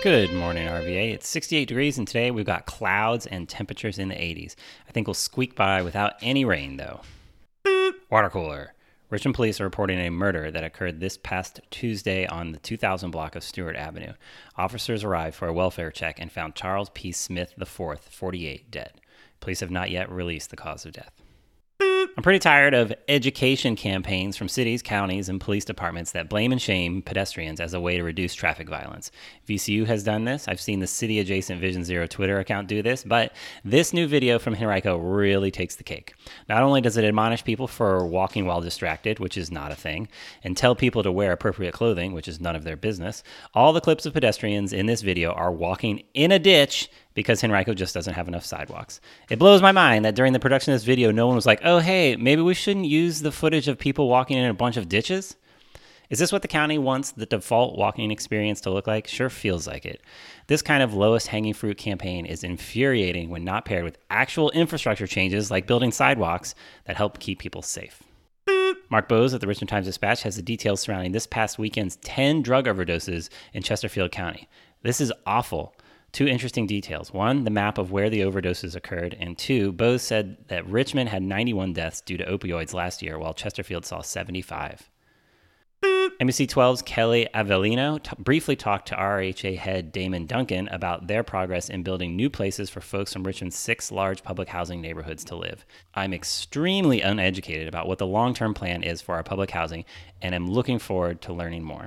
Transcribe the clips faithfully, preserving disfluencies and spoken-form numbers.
Good morning, R V A. It's sixty-eight degrees, and today we've got clouds and temperatures in the eighties. I think we'll squeak by without any rain, though. Water cooler. Richmond police are reporting a murder that occurred this past Tuesday on the two thousand block of Stewart Avenue. Officers arrived for a welfare check and found Charles P. Smith the fourth, forty-eight, dead. Police have not yet released the cause of death. I'm pretty tired of education campaigns from cities, counties, and police departments that blame and shame pedestrians as a way to reduce traffic violence. V C U has done this. I've seen the city-adjacent Vision Zero Twitter account do this, but this new video from Henrico really takes the cake. Not only does it admonish people for walking while distracted, which is not a thing, and tell people to wear appropriate clothing, which is none of their business, all the clips of pedestrians in this video are walking in a ditch because Henrico just doesn't have enough sidewalks. It blows my mind that during the production of this video, no one was like, oh, hey, maybe we shouldn't use the footage of people walking in a bunch of ditches? Is this what the county wants the default walking experience to look like? Sure feels like it. This kind of lowest hanging fruit campaign is infuriating when not paired with actual infrastructure changes like building sidewalks that help keep people safe. Mark Bose at the Richmond Times-Dispatch has the details surrounding this past weekend's ten drug overdoses in Chesterfield County. This is awful. Two interesting details. One, the map of where the overdoses occurred, and two, Bose said that Richmond had ninety-one deaths due to opioids last year, while Chesterfield saw seventy-five. N B C twelve's Kelly Avellino t- briefly talked to R H A head Damon Duncan about their progress in building new places for folks from Richmond's six large public housing neighborhoods to live. I'm extremely uneducated about what the long-term plan is for our public housing, and am looking forward to learning more.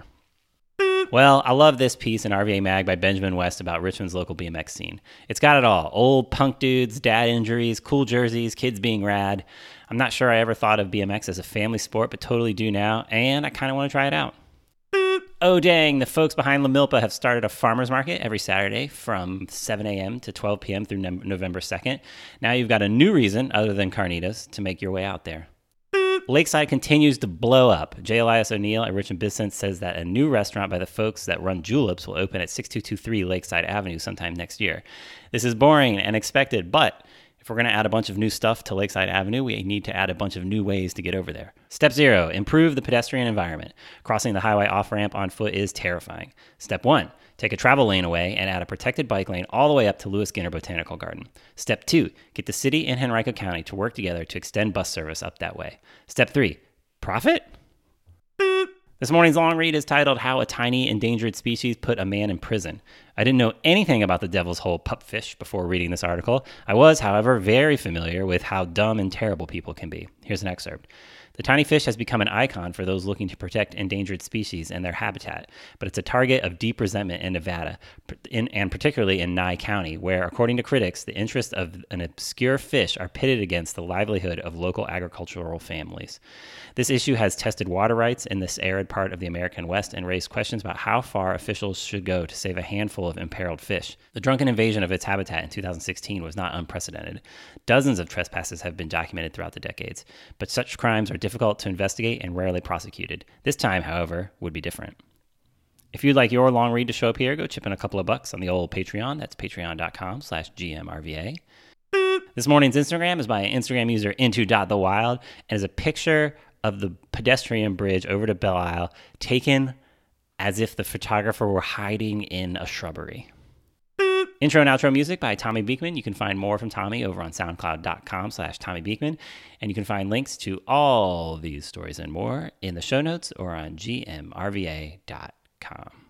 Well, I love this piece in R V A Mag by Benjamin West about Richmond's local B M X scene. It's got it all. Old punk dudes, dad injuries, cool jerseys, kids being rad. I'm not sure I ever thought of B M X as a family sport, but totally do now, and I kind of want to try it out. Oh, dang, the folks behind La Milpa have started a farmer's market every Saturday from seven a.m. to twelve p.m. through ne- November second. Now you've got a new reason, other than carnitas, to make your way out there. Lakeside continues to blow up. J. Elias O'Neill at Richmond Business says that a new restaurant by the folks that run Juleps will open at sixty-two twenty-three Lakeside Avenue sometime next year. This is boring and expected, but if we're going to add a bunch of new stuff to Lakeside Avenue, we need to add a bunch of new ways to get over there. Step zero, improve the pedestrian environment. Crossing the highway off-ramp on foot is terrifying. Step one, take a travel lane away and add a protected bike lane all the way up to Lewis Skinner Botanical Garden. Step two, get the city and Henrico County to work together to extend bus service up that way. Step three, profit? This morning's long read is titled How a Tiny Endangered Species Put a Man in Prison. I didn't know anything about the devil's hole pupfish before reading this article. I was, however, very familiar with how dumb and terrible people can be. Here's an excerpt. The tiny fish has become an icon for those looking to protect endangered species and their habitat, but it's a target of deep resentment in Nevada, in, and particularly in Nye County, where, according to critics, the interests of an obscure fish are pitted against the livelihood of local agricultural families. This issue has tested water rights in this arid part of the American West and raised questions about how far officials should go to save a handful of imperiled fish. The drunken invasion of its habitat in two thousand sixteen was not unprecedented. Dozens of trespasses have been documented throughout the decades, but such crimes are difficult to investigate and rarely prosecuted. This time, however, would be different. If you'd like your long read to show up here, go chip in a couple of bucks on the old Patreon. That's patreon.com slash GMRVA. This morning's Instagram is by Instagram user into.thewild and is a picture of the pedestrian bridge over to Belle Isle taken as if the photographer were hiding in a shrubbery. Intro and outro music by Tommy Beekman. You can find more from Tommy over on soundcloud.com slash Tommy Beekman. And you can find links to all these stories and more in the show notes or on G M R V A dot com.